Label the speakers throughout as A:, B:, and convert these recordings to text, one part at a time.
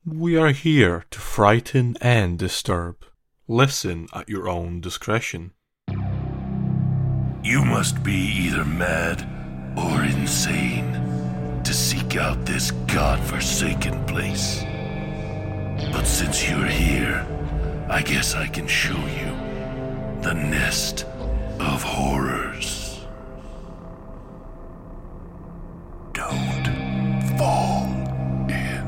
A: We are here to frighten and disturb. Listen at your own discretion.
B: You must be either mad or insane to seek out this God-forsaken place. But since you're here, I guess I can show you the nest of horrors. Don't fall in.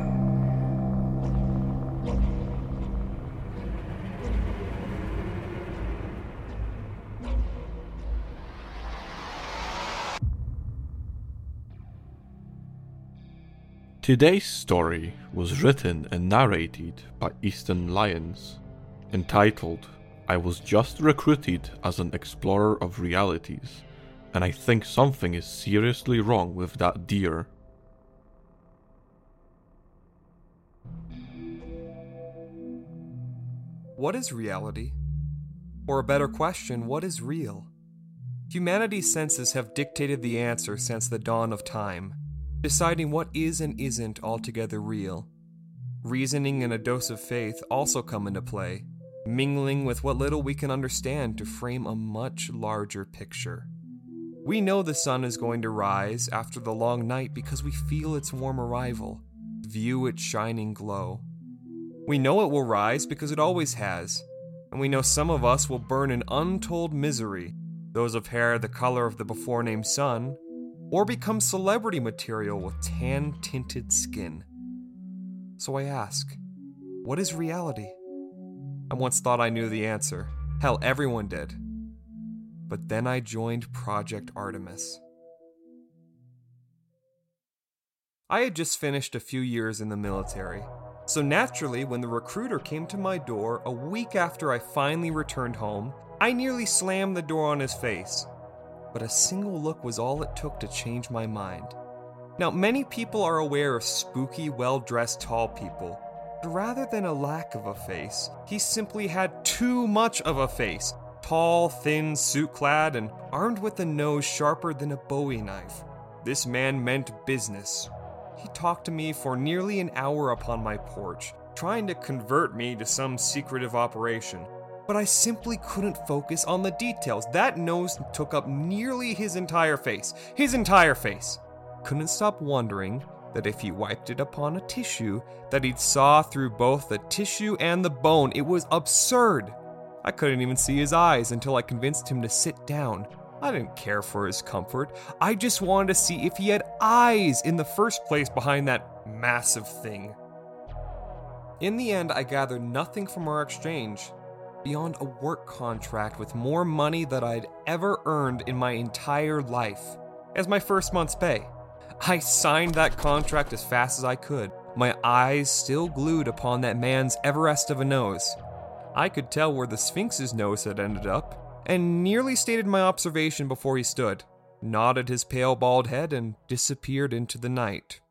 A: Today's story was written and narrated by Easton Lyons, entitled I Was Just Recruited as an Explorer of Realities, and I think something is seriously wrong with that deer.
C: What is reality? Or a better question, what is real? Humanity's senses have dictated the answer since the dawn of time, deciding what is and isn't altogether real. Reasoning and a dose of faith also come into play, mingling with what little we can understand to frame a much larger picture. We know the sun is going to rise after the long night because we feel its warm arrival, view its shining glow. We know it will rise because it always has, and we know some of us will burn in untold misery, those of hair the color of the before-named sun, or become celebrity material with tan-tinted skin. So I ask, what is reality? I once thought I knew the answer. Hell, everyone did. But then I joined Project Artemis. I had just finished a few years in the military, so naturally when the recruiter came to my door a week after I finally returned home, I nearly slammed the door on his face. But a single look was all it took to change my mind. Now, many people are aware of spooky, well-dressed tall people, but rather than a lack of a face, he simply had too much of a face. Tall, thin, suit-clad, and armed with a nose sharper than a Bowie knife. This man meant business. He talked to me for nearly an hour upon my porch, trying to convert me to some secretive operation. But I simply couldn't focus on the details. That nose took up nearly his entire face. His entire face. Couldn't stop wondering that if he wiped it upon a tissue, that he'd saw through both the tissue and the bone. It was absurd. I couldn't even see his eyes until I convinced him to sit down. I didn't care for his comfort. I just wanted to see if he had eyes in the first place behind that massive thing. In the end, I gathered nothing from our exchange beyond a work contract with more money than I'd ever earned in my entire life as my first month's pay. I signed that contract as fast as I could, my eyes still glued upon that man's Everest of a nose. I could tell where the Sphinx's nose had ended up, and nearly stated my observation before he stood, nodded his pale bald head, and disappeared into the night.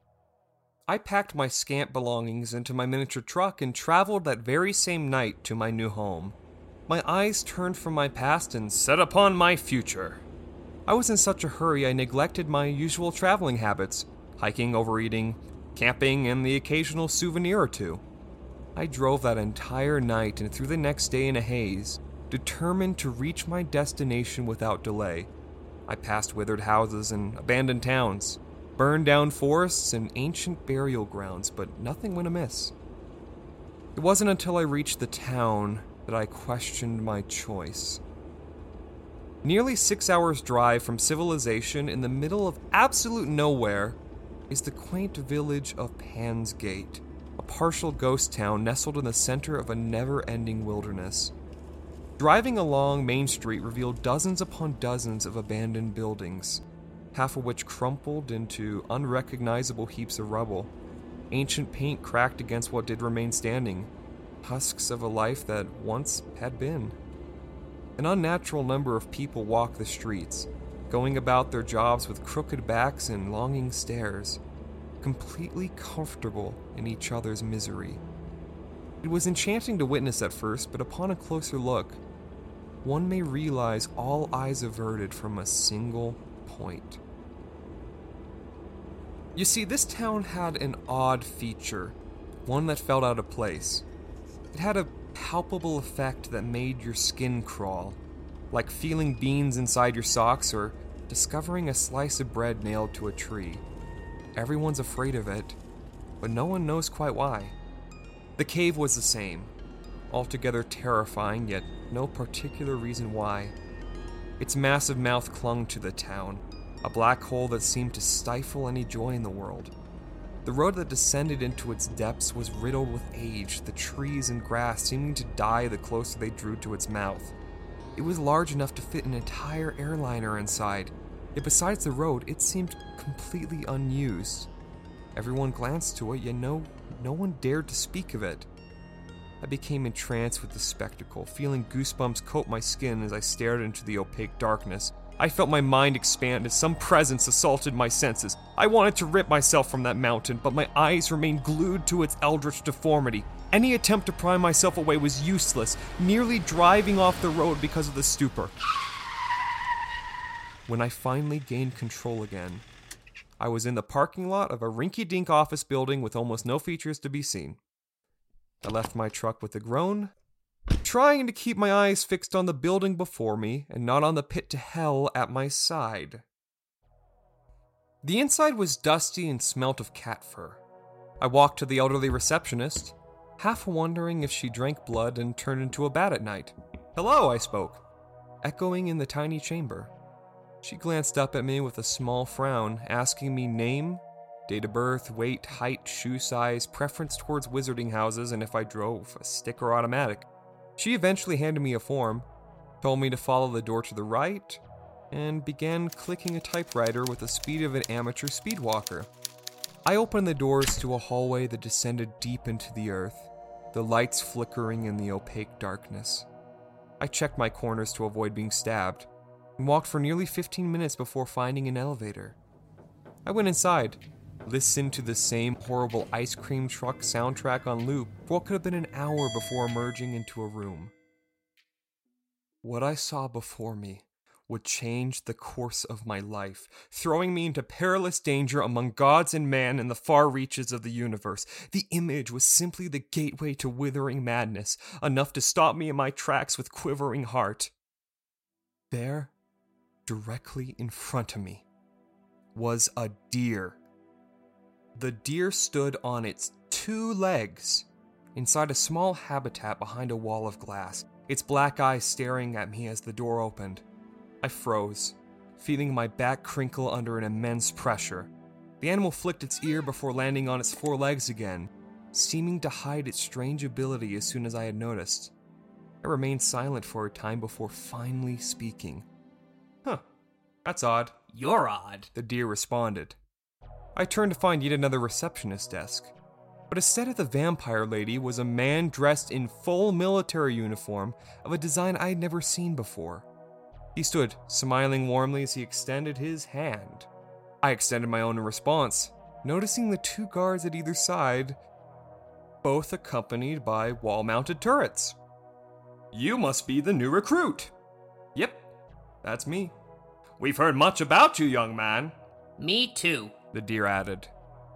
C: I packed my scant belongings into my miniature truck and traveled that very same night to my new home. My eyes turned from my past and set upon my future. I was in such a hurry I neglected my usual traveling habits, hiking, overeating, camping, and the occasional souvenir or two. I drove that entire night and through the next day in a haze, determined to reach my destination without delay. I passed withered houses and abandoned towns, burned down forests and ancient burial grounds, but nothing went amiss. It wasn't until I reached the town that I questioned my choice. Nearly 6 hours' drive from civilization in the middle of absolute nowhere is the quaint village of Pan's Gate, a partial ghost town nestled in the center of a never-ending wilderness. Driving along Main Street revealed dozens upon dozens of abandoned buildings, half of which crumpled into unrecognizable heaps of rubble. Ancient paint cracked against what did remain standing, husks of a life that once had been. An unnatural number of people walk the streets, going about their jobs with crooked backs and longing stares, completely comfortable in each other's misery. It was enchanting to witness at first, but upon a closer look, one may realize all eyes averted from a single point. You see, this town had an odd feature. one that felt out of place. It had a palpable effect that made your skin crawl, like feeling beans inside your socks or discovering a slice of bread nailed to a tree. Everyone's afraid of it, but no one knows quite why. The cave was the same, altogether terrifying, yet no particular reason why. Its massive mouth clung to the town, a black hole that seemed to stifle any joy in the world. The road that descended into its depths was riddled with age, the trees and grass seeming to die the closer they drew to its mouth. It was large enough to fit an entire airliner inside, yet besides the road, it seemed completely unused. Everyone glanced to it, yet no one dared to speak of it. I became entranced with the spectacle, feeling goosebumps coat my skin as I stared into the opaque darkness. I felt my mind expand as some presence assaulted my senses. I wanted to rip myself from that mountain, but my eyes remained glued to its eldritch deformity. Any attempt to pry myself away was useless, nearly driving off the road because of the stupor. When I finally gained control again, I was in the parking lot of a rinky-dink office building with almost no features to be seen. I left my truck with a groan, trying to keep my eyes fixed on the building before me and not on the pit to hell at my side. The inside was dusty and smelt of cat fur. I walked to the elderly receptionist, half wondering if she drank blood and turned into a bat at night. "Hello," I spoke, echoing in the tiny chamber. She glanced up at me with a small frown, asking me name, date of birth, weight, height, shoe size, preference towards wizarding houses, and if I drove a stick or automatic. She eventually handed me a form, told me to follow the door to the right, and began clicking a typewriter with the speed of an amateur speedwalker. I opened the doors to a hallway that descended deep into the earth, the lights flickering in the opaque darkness. I checked my corners to avoid being stabbed, and walked for nearly 15 minutes before finding an elevator. I went inside, listened to the same horrible ice cream truck soundtrack on loop for what could have been an hour before emerging into a room. What I saw before me would change the course of my life, throwing me into perilous danger among gods and man in the far reaches of the universe. The image was simply the gateway to withering madness, enough to stop me in my tracks with quivering heart. There, directly in front of me, was a deer. The deer stood on its 2 legs inside a small habitat behind a wall of glass, its black eyes staring at me as the door opened. I froze, feeling my back crinkle under an immense pressure. The animal flicked its ear before landing on its 4 legs again, seeming to hide its strange ability as soon as I had noticed. I remained silent for a time before finally speaking. "Huh, that's odd."
D: "You're odd,"
C: the deer responded. I turned to find yet another receptionist desk, but instead of the vampire lady was a man dressed in full military uniform of a design I had never seen before. He stood, smiling warmly as he extended his hand. I extended my own in response, noticing the 2 guards at either side, both accompanied by wall-mounted turrets. "You must be the new recruit." "Yep, that's me." "We've heard much about you, young man."
D: "Me too,"
C: the deer added.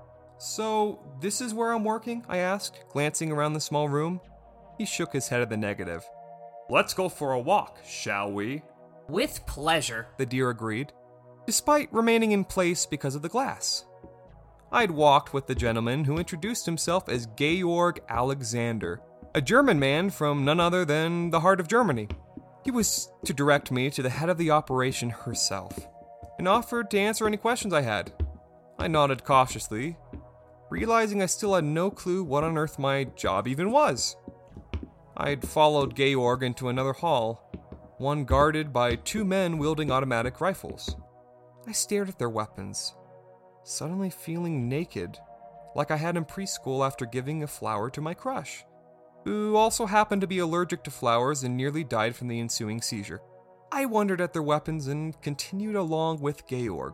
C: "So, this is where I'm working?" I asked, glancing around the small room. He shook his head at the negative. "Let's go for a walk, shall we?"
D: "With pleasure,"
C: the deer agreed, despite remaining in place because of the glass. I'd walked with the gentleman who introduced himself as Georg Alexander, a German man from none other than the heart of Germany. He was to direct me to the head of the operation herself, and offered to answer any questions I had. I nodded cautiously, realizing I still had no clue what on earth my job even was. I'd followed Georg into another hall, one guarded by 2 men wielding automatic rifles. I stared at their weapons, suddenly feeling naked, like I had in preschool after giving a flower to my crush, who also happened to be allergic to flowers and nearly died from the ensuing seizure. I wondered at their weapons and continued along with Georg.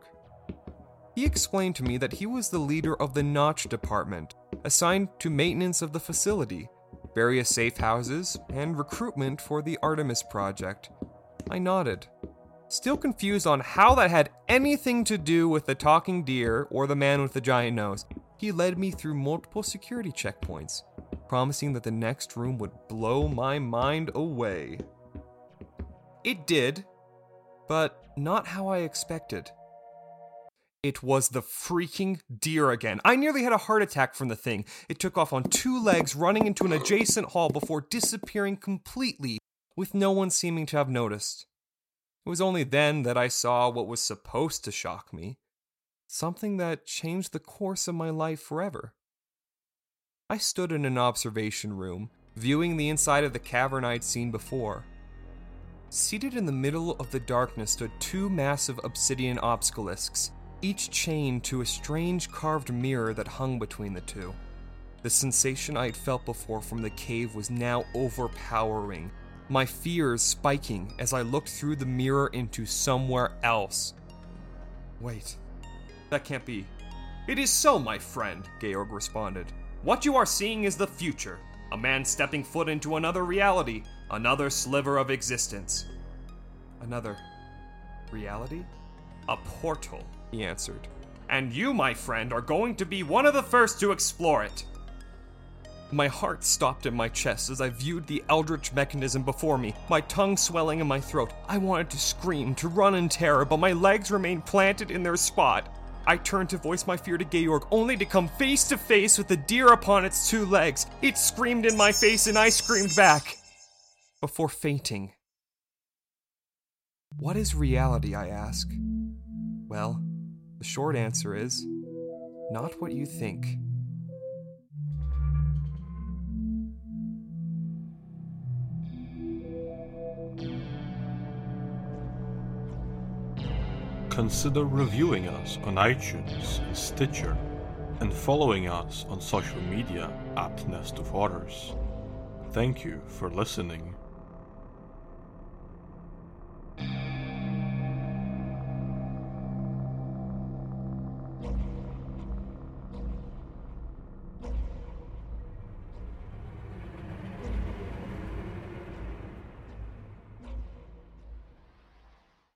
C: He explained to me that he was the leader of the Notch department, assigned to maintenance of the facility, various safe houses, and recruitment for the Artemis project. I nodded, still confused on how that had anything to do with the talking deer or the man with the giant nose. He led me through multiple security checkpoints, promising that the next room would blow my mind away. It did, but not how I expected. It was the freaking deer again. I nearly had a heart attack from the thing. It took off on 2 legs, running into an adjacent hall before disappearing completely, with no one seeming to have noticed. It was only then that I saw what was supposed to shock me, something that changed the course of my life forever. I stood in an observation room, viewing the inside of the cavern I'd seen before. Seated in the middle of the darkness stood 2 massive obsidian obelisks, each chained to a strange carved mirror that hung between the 2. The sensation I had felt before from the cave was now overpowering, my fears spiking as I looked through the mirror into somewhere else. Wait, that can't be. It is so, my friend, Georg responded. What you are seeing is the future. A man stepping foot into another reality, another sliver of existence. Another reality? A portal, he answered. And you, my friend, are going to be one of the first to explore it. My heart stopped in my chest as I viewed the eldritch mechanism before me, my tongue swelling in my throat. I wanted to scream, to run in terror, but my legs remained planted in their spot. I turned to voice my fear to Georg, only to come face to face with the deer upon its 2 legs. It screamed in my face and I screamed back, before fainting. What is reality, I ask? Well, the short answer is, not what you think.
A: Consider reviewing us on iTunes and Stitcher, and following us on social media at Nest of Horrors. Thank you for listening.